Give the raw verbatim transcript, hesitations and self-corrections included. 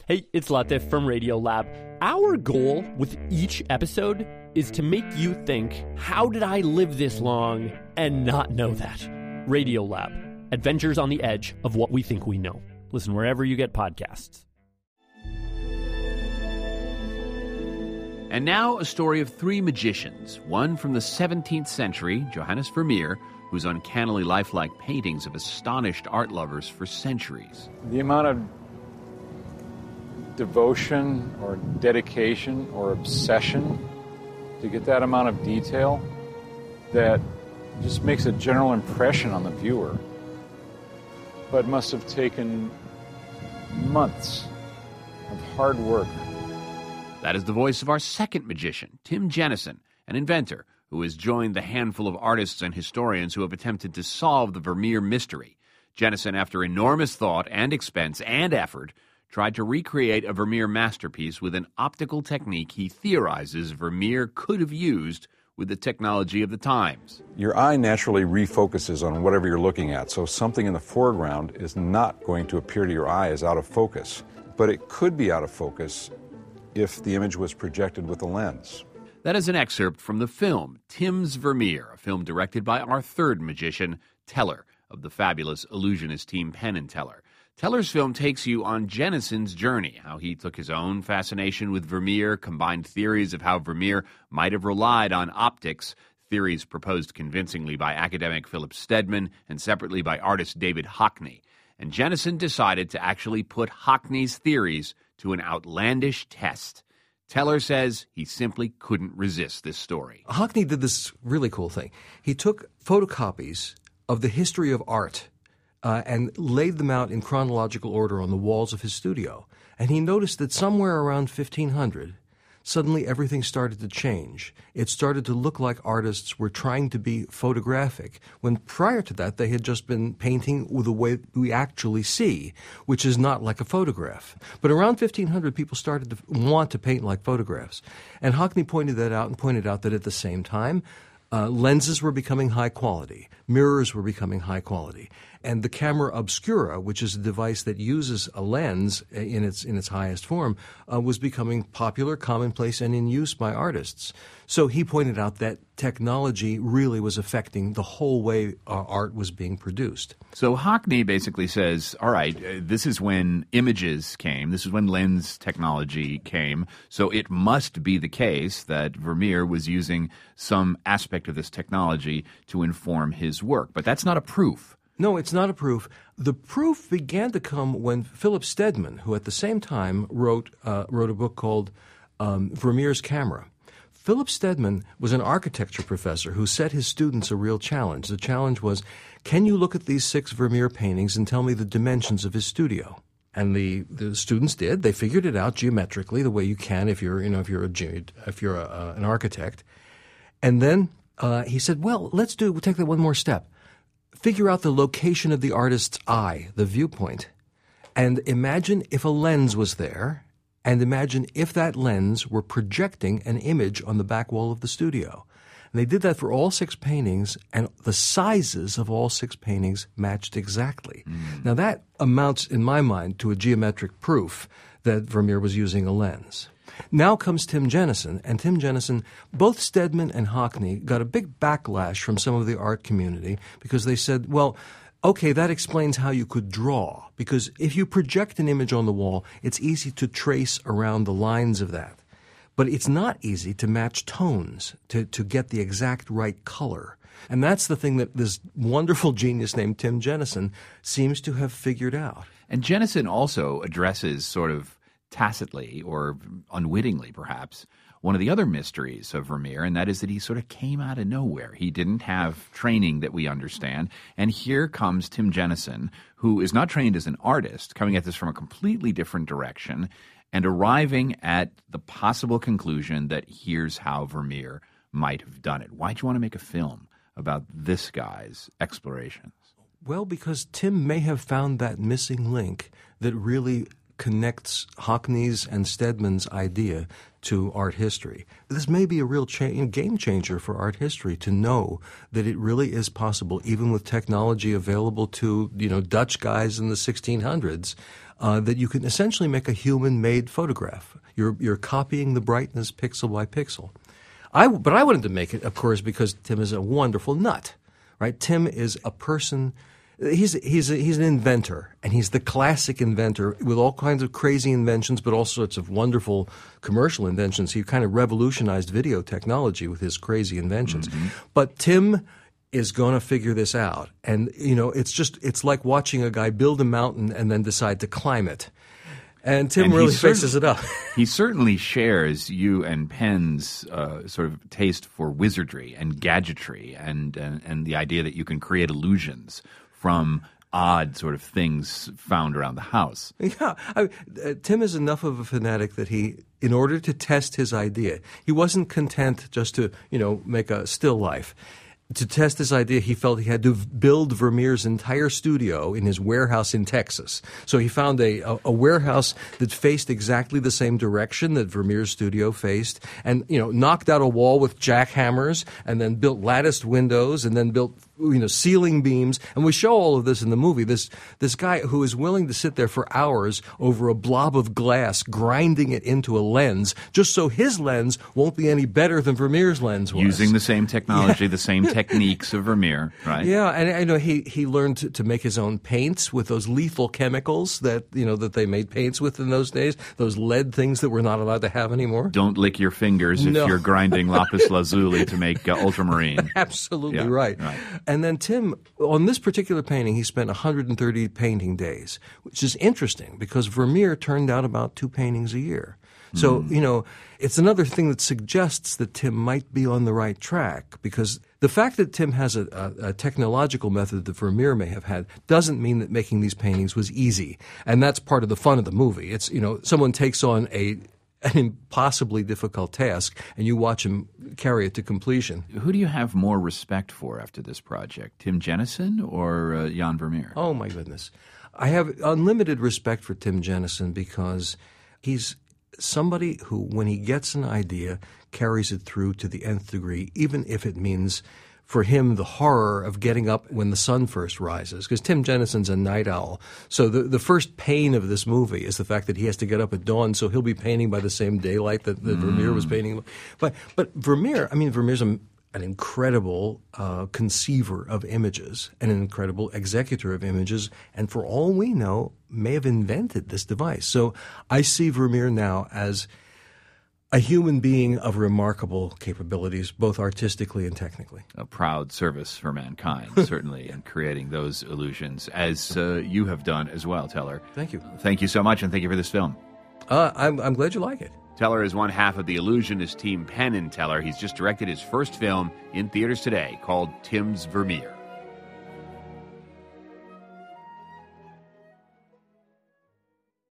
Hey, it's Latif from Radiolab. Our goal with each episode is to make you think, how did I live this long and not know that? Radiolab, adventures on the edge of what we think we know. Listen wherever you get podcasts. And now a story of three magicians, one from the seventeenth century, Johannes Vermeer, whose uncannily lifelike paintings have astonished art lovers for centuries. The amount of devotion or dedication or obsession to get that amount of detail that just makes a general impression on the viewer, but must have taken months of hard work. That is the voice of our second magician, Tim Jenison, an inventor who has joined the handful of artists and historians who have attempted to solve the Vermeer mystery. Jenison, after enormous thought and expense and effort, tried to recreate a Vermeer masterpiece with an optical technique he theorizes Vermeer could have used with the technology of the times. Your eye naturally refocuses on whatever you're looking at, so something in the foreground is not going to appear to your eye as out of focus. But it could be out of focus if the image was projected with a lens. That is an excerpt from the film Tim's Vermeer, a film directed by our third magician, Teller, of the fabulous illusionist team Penn and Teller. Teller's film takes you on Jenison's journey, how he took his own fascination with Vermeer, combined theories of how Vermeer might have relied on optics, theories proposed convincingly by academic Philip Stedman and separately by artist David Hockney. And Jenison decided to actually put Hockney's theories to an outlandish test. Teller says he simply couldn't resist this story. Hockney did this really cool thing. He took photocopies of the history of art Uh, and laid them out in chronological order on the walls of his studio. And he noticed that somewhere around fifteen hundred, suddenly everything started to change. It started to look like artists were trying to be photographic, when prior to that they had just been painting with the way we actually see, which is not like a photograph. But around fifteen hundred, people started to want to paint like photographs. And Hockney pointed that out and pointed out that at the same time, Uh, lenses were becoming high quality. Mirrors were becoming high quality. And the camera obscura, which is a device that uses a lens in its in its highest form, uh, was becoming popular, commonplace, and in use by artists. So he pointed out that technology really was affecting the whole way uh, art was being produced. So Hockney basically says, all right, uh, this is when images came. This is when lens technology came. So it must be the case that Vermeer was using some aspect of this technology to inform his work. But that's not a proof. No, it's not a proof. The proof began to come when Philip Stedman, who at the same time wrote uh, wrote a book called um, Vermeer's Camera. Philip Stedman was an architecture professor who set his students a real challenge. The challenge was, can you look at these six Vermeer paintings and tell me the dimensions of his studio? And the, the students did. They figured it out geometrically, the way you can if you're you know if you're a if you're a, uh, an architect. And then uh, he said, well, let's do we'll take that one more step. Figure out the location of the artist's eye, the viewpoint, and imagine if a lens was there, and imagine if that lens were projecting an image on the back wall of the studio. And they did that for all six paintings, and the sizes of all six paintings matched exactly. Mm. Now that amounts, in my mind, to a geometric proof that Vermeer was using a lens. Now comes Tim Jenison, and Tim Jenison, both Stedman and Hockney got a big backlash from some of the art community because they said, well, okay, that explains how you could draw, because if you project an image on the wall, it's easy to trace around the lines of that. But it's not easy to match tones, to, to get the exact right color. And that's the thing that this wonderful genius named Tim Jenison seems to have figured out. And Jenison also addresses sort of tacitly or unwittingly perhaps one of the other mysteries of Vermeer, and that is that he sort of came out of nowhere. He didn't have training that we understand, and here comes Tim Jenison, who is not trained as an artist, coming at this from a completely different direction and arriving at the possible conclusion that here's how Vermeer might have done it. Why'd you want to make a film about this guy's explorations? Well, because Tim may have found that missing link that really connects Hockney's and Steadman's idea to art history. This may be a real cha- game changer for art history, to know that it really is possible, even with technology available to, you know, Dutch guys in the sixteen hundreds, uh, that you can essentially make a human-made photograph. You're you're copying the brightness pixel by pixel. I, but I wanted to make it, of course, because Tim is a wonderful nut, right? Tim is a person. He's he's a, he's an inventor, and he's the classic inventor with all kinds of crazy inventions, but all sorts of wonderful commercial inventions. He kind of revolutionized video technology with his crazy inventions. Mm-hmm. But Tim is going to figure this out, and you know, it's just it's like watching a guy build a mountain and then decide to climb it. And Tim and really faces it up. He certainly shares you and Penn's uh, sort of taste for wizardry and gadgetry, and, and and the idea that you can create illusions from odd sort of things found around the house. Yeah, I, uh, Tim is enough of a fanatic that he, in order to test his idea, he wasn't content just to, you know, make a still life. To test this idea, he felt he had to build Vermeer's entire studio in his warehouse in Texas. So he found a, a, a warehouse that faced exactly the same direction that Vermeer's studio faced, and, you know, knocked out a wall with jackhammers, and then built latticed windows, and then built, you know, ceiling beams. And we show all of this in the movie. This this guy who is willing to sit there for hours over a blob of glass, grinding it into a lens, just so his lens won't be any better than Vermeer's lens was. Using the same technology, yeah. the same techniques of Vermeer, right? Yeah, and I know he he learned to, to make his own paints with those lethal chemicals that, you know, that they made paints with in those days. Those lead things that we're not allowed to have anymore. Don't lick your fingers no. if you're grinding lapis lazuli to make uh, ultramarine. Absolutely yeah, right. right. And then Tim, on this particular painting, he spent one hundred thirty painting days, which is interesting because Vermeer turned out about two paintings a year. So, mm. you know, it's another thing that suggests that Tim might be on the right track, because the fact that Tim has a, a, a technological method that Vermeer may have had doesn't mean that making these paintings was easy. And that's part of the fun of the movie. It's, you know, someone takes on a an impossibly difficult task, and you watch him carry it to completion. Who do you have more respect for after this project, Tim Jennison or uh, Jan Vermeer? Oh, my goodness. I have unlimited respect for Tim Jennison because he's somebody who, when he gets an idea, carries it through to the nth degree, even if it means, for him, the horror of getting up when the sun first rises. Because Tim Jennison's a night owl. So the, the first pain of this movie is the fact that he has to get up at dawn, so he'll be painting by the same daylight that, that mm. Vermeer was painting. But, but Vermeer, I mean, Vermeer's a an incredible uh, conceiver of images, and an incredible executor of images, and for all we know, may have invented this device. So I see Vermeer now as a human being of remarkable capabilities, both artistically and technically. A proud service for mankind, certainly, in creating those illusions, as uh, you have done as well, Teller. Thank you. Thank you so much, and thank you for this film. Uh, I'm, I'm glad you like it. Teller is one half of the illusionist team Penn and Teller. He's just directed his first film in theaters today called Tim's Vermeer.